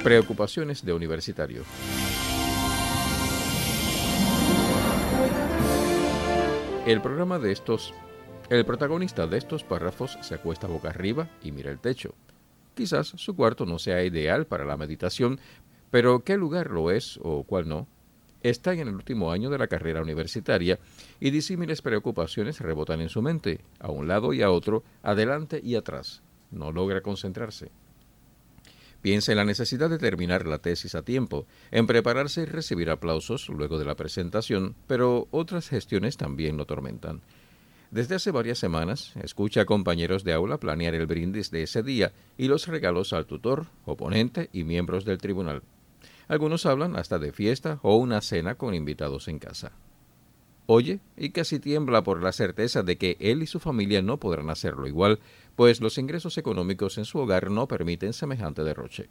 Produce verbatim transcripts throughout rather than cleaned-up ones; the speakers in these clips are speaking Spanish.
Preocupaciones de universitario. El programa de estos, el protagonista de estos párrafos se acuesta boca arriba y mira el techo. Quizás su cuarto no sea ideal para la meditación, pero ¿qué lugar lo es o cuál no? Está en el último año de la carrera universitaria y disímiles preocupaciones rebotan en su mente, a un lado y a otro, adelante y atrás. No logra concentrarse. Piensa en la necesidad de terminar la tesis a tiempo, en prepararse y recibir aplausos luego de la presentación, pero otras gestiones también lo tormentan. Desde hace varias semanas, escucha a compañeros de aula planear el brindis de ese día y los regalos al tutor, oponente y miembros del tribunal. Algunos hablan hasta de fiesta o una cena con invitados en casa. Oye y casi tiembla por la certeza de que él y su familia no podrán hacerlo igual, pues los ingresos económicos en su hogar no permiten semejante derroche.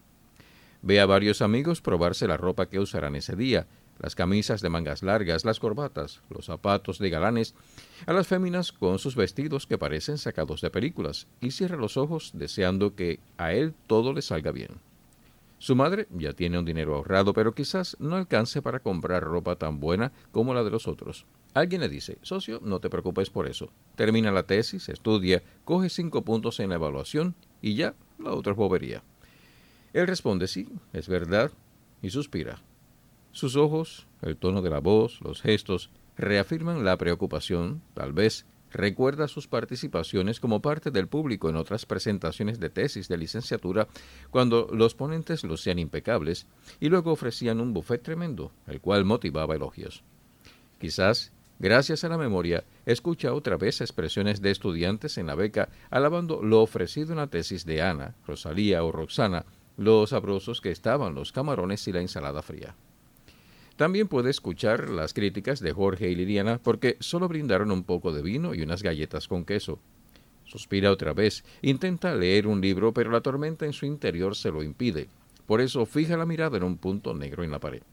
Ve a varios amigos probarse la ropa que usarán ese día, las camisas de mangas largas, las corbatas, los zapatos de galanes, a las féminas con sus vestidos que parecen sacados de películas, y cierra los ojos deseando que a él todo le salga bien. Su madre ya tiene un dinero ahorrado, pero quizás no alcance para comprar ropa tan buena como la de los otros. Alguien le dice, socio, no te preocupes por eso. Termina la tesis, estudia, coge cinco puntos en la evaluación y ya, la otra es bobería. Él responde, sí, es verdad, y suspira. Sus ojos, el tono de la voz, los gestos, reafirman la preocupación, tal vez. Recuerda sus participaciones como parte del público en otras presentaciones de tesis de licenciatura cuando los ponentes lucían impecables y luego ofrecían un buffet tremendo, el cual motivaba elogios. Quizás, gracias a la memoria, escucha otra vez expresiones de estudiantes en la beca alabando lo ofrecido en la tesis de Ana, Rosalía o Roxana, lo sabrosos que estaban los camarones y la ensalada fría. También puede escuchar las críticas de Jorge y Liliana porque solo brindaron un poco de vino y unas galletas con queso. Suspira otra vez, intenta leer un libro, pero la tormenta en su interior se lo impide. Por eso fija la mirada en un punto negro en la pared.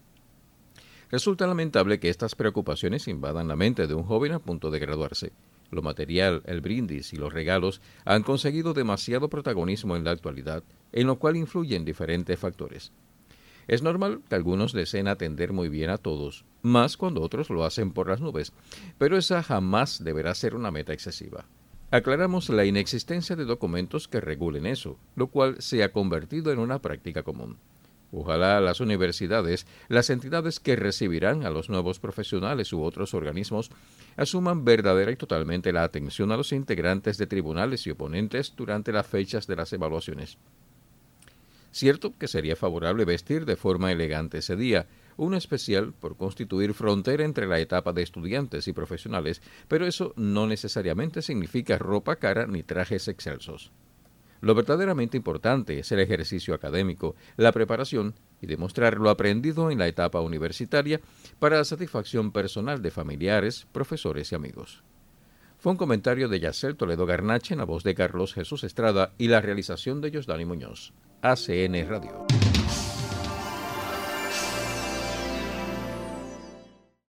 Resulta lamentable que estas preocupaciones invadan la mente de un joven a punto de graduarse. Lo material, el brindis y los regalos han conseguido demasiado protagonismo en la actualidad, en lo cual influyen diferentes factores. Es normal que algunos deseen atender muy bien a todos, más cuando otros lo hacen por las nubes, pero esa jamás deberá ser una meta excesiva. Aclaramos la inexistencia de documentos que regulen eso, lo cual se ha convertido en una práctica común. Ojalá las universidades, las entidades que recibirán a los nuevos profesionales u otros organismos, asuman verdadera y totalmente la atención a los integrantes de tribunales y oponentes durante las fechas de las evaluaciones. Cierto que sería favorable vestir de forma elegante ese día, uno especial por constituir frontera entre la etapa de estudiantes y profesionales, pero eso no necesariamente significa ropa cara ni trajes excelsos. Lo verdaderamente importante es el ejercicio académico, la preparación y demostrar lo aprendido en la etapa universitaria para satisfacción personal de familiares, profesores y amigos. Fue un comentario de Yacel Toledo Garnache en la voz de Carlos Jesús Estrada y la realización de Yosdani Muñoz. A C N Radio.